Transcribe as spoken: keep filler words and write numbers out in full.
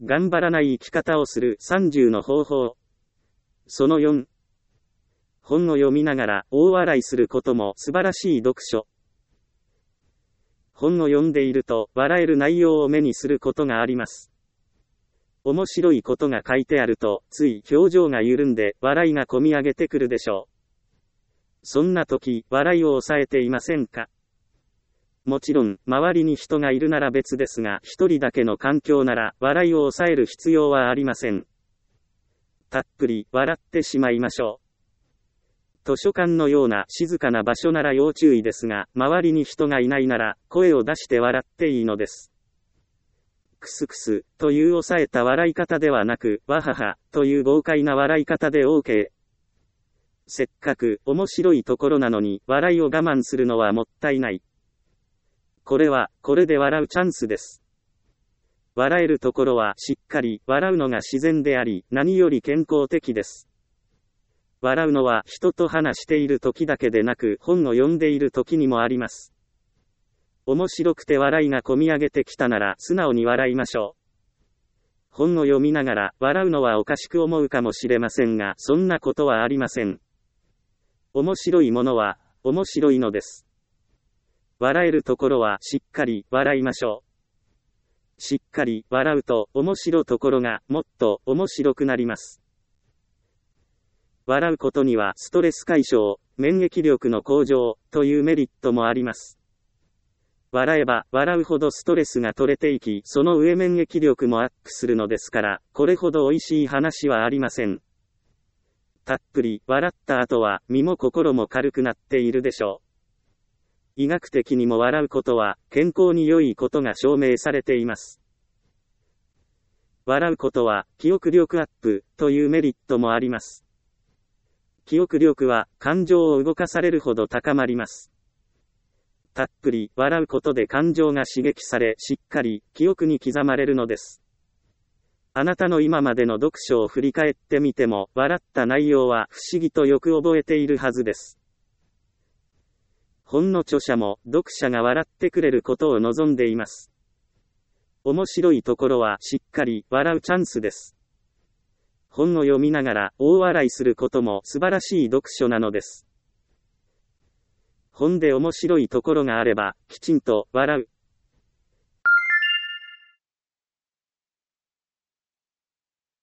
頑張らない生き方をするさんじゅうの方法。そのよん。本を読みながら大笑いすることも素晴らしい読書。本を読んでいると笑える内容を目にすることがあります。面白いことが書いてあると、つい表情が緩んで笑いがこみ上げてくるでしょう。そんな時、笑いを抑えていませんか？もちろん、周りに人がいるなら別ですが、一人だけの環境なら、笑いを抑える必要はありません。たっぷり、笑ってしまいましょう。図書館のような静かな場所なら要注意ですが、周りに人がいないなら、声を出して笑っていいのです。クスクス、という抑えた笑い方ではなく、わはは、という豪快な笑い方で OK。せっかく、面白いところなのに、笑いを我慢するのはもったいない。これは、これで笑うチャンスです。笑えるところはしっかり笑うのが自然であり、何より健康的です。笑うのは人と話している時だけでなく、本を読んでいる時にもあります。面白くて笑いがこみ上げてきたなら素直に笑いましょう。本を読みながら笑うのはおかしく思うかもしれませんが、そんなことはありません。面白いものは面白いのです。笑えるところはしっかり笑いましょう。しっかり笑うと面白いところがもっと面白くなります。笑うことにはストレス解消、免疫力の向上というメリットもあります。笑えば笑うほどストレスが取れていき、その上免疫力もアップするのですから、これほど美味しい話はありません。たっぷり笑った後は身も心も軽くなっているでしょう。医学的にも笑うことは健康に良いことが証明されています。笑うことは記憶力アップというメリットもあります。記憶力は感情を動かされるほど高まります。たっぷり笑うことで感情が刺激され、しっかり記憶に刻まれるのです。あなたの今までの読書を振り返ってみても、笑った内容は不思議とよく覚えているはずです。本の著者も読者が笑ってくれることを望んでいます。面白いところはしっかり笑うチャンスです。本を読みながら大笑いすることも素晴らしい読書なのです。本で面白いところがあれば、きちんと笑う。